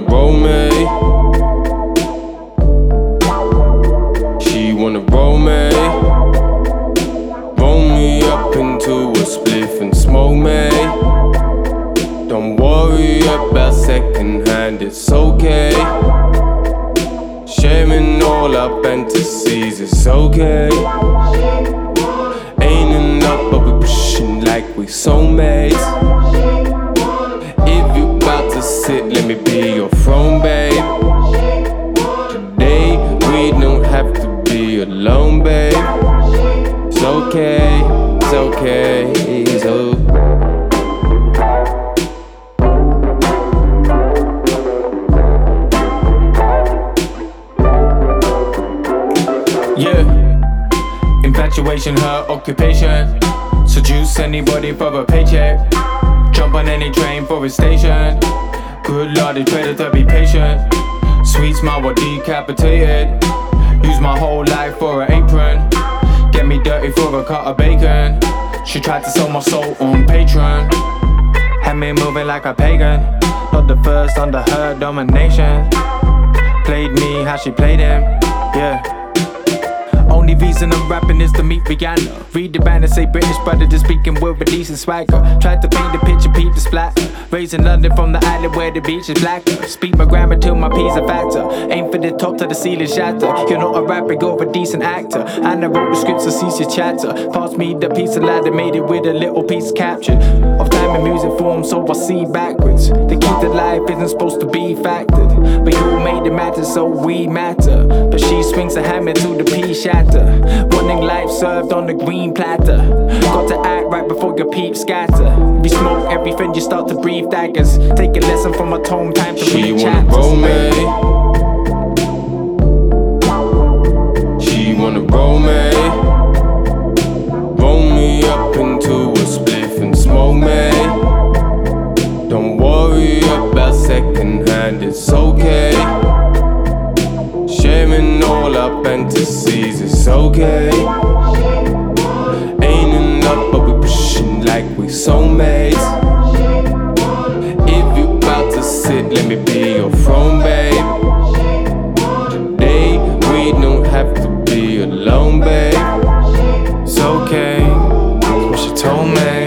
roll me. She wanna roll me. Roll me up into a spliff and smoke me. Don't worry about second hand, it's okay. Sharing all our fantasies, it's okay. Ain't enough, but we pushing like we soulmates. If you about to sit, let me be your throne, babe. Today, we don't have to be alone, babe. It's okay, it's okay, it's okay. Yeah, infatuation, her occupation. Seduce anybody for a paycheck. Jump on any train for a station. Good lord, they traded to be patient. Sweet smile or decapitated. Use my whole life for an apron. Get me dirty for a cut of bacon. She tried to sell my soul on Patreon. Had me moving like a pagan. Not the first under her domination. Played me how she played him, yeah. Only reason I'm rapping is to meet Rihanna. Read the banner, say British brother, just speaking with a decent swagger. Tried to paint the picture, peep the splatter. Raised in London from the island where the beach is blacker. Speak my grammar till my P's a factor. Aim for the top till the ceiling shatter. You're not a rapper, you're a decent actor. And I wrote the script so cease your chatter. Pass me the piece of ladder, made it with a little piece captured. Of time in music form, so I see backwards. The key to life isn't supposed to be factored. But you made it matter, so we matter. But she swings a hammer till the P shatter. Wanting life served on a green platter. Got to act right before your peeps scatter. If you smoke everything, you start to breathe daggers. Take a lesson from my tone, time to read chapters. She wanna roll me. She wanna roll me. Roll me up into a spliff and smoke me. Don't worry about second hand, it's okay. Sharing all our fantasies, it's okay. Ain't enough, but we pushing like we soulmates. If you about to sit, let me be your throne, babe. Today, we don't have to be alone, babe. It's okay, that's what she told me.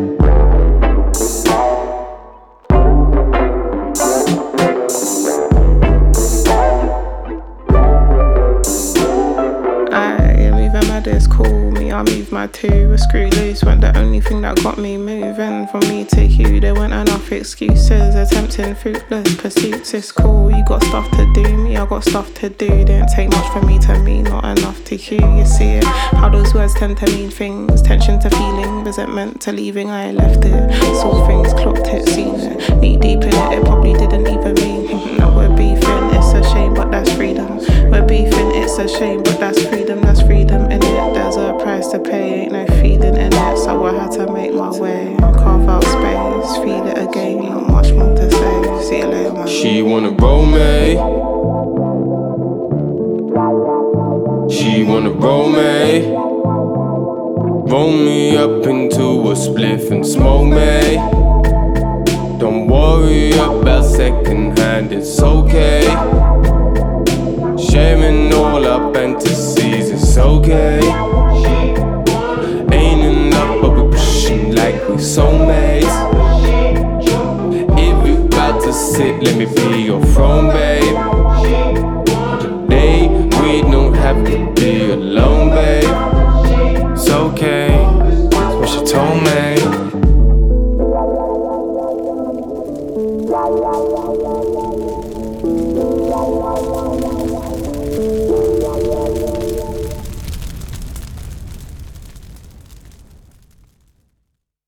It's cool, me, I move my two. A screw loose weren't the only thing that got me moving. From me to you, there weren't enough excuses. Attempting fruitless pursuits, it's cool. You got stuff to do, me, I got stuff to do. Didn't take much for me to me, not enough to you. You see it, how those words tend to mean things. Tension to feeling, resentment to leaving, I left it. Saw things, clocked it, seen it. Knee deep in it, it probably didn't even mean. Now we're beefing, it's a shame, but that's freedom. We're beefing, it's a shame, but that's freedom in it. There's a price to pay, ain't no feeling in it. So I had to make my way, carve out space, feel it again, not much more to say. See you later, man. She wanna roll me. She wanna roll me. Roll me up into a spliff and smoke me. Don't worry about second hand, it's okay. Sharing all our fantasies, it's okay. Ain't enough, but we pushing like we soulmates. If you about to sit, let me be your throne, babe. Today, we don't have to be alone.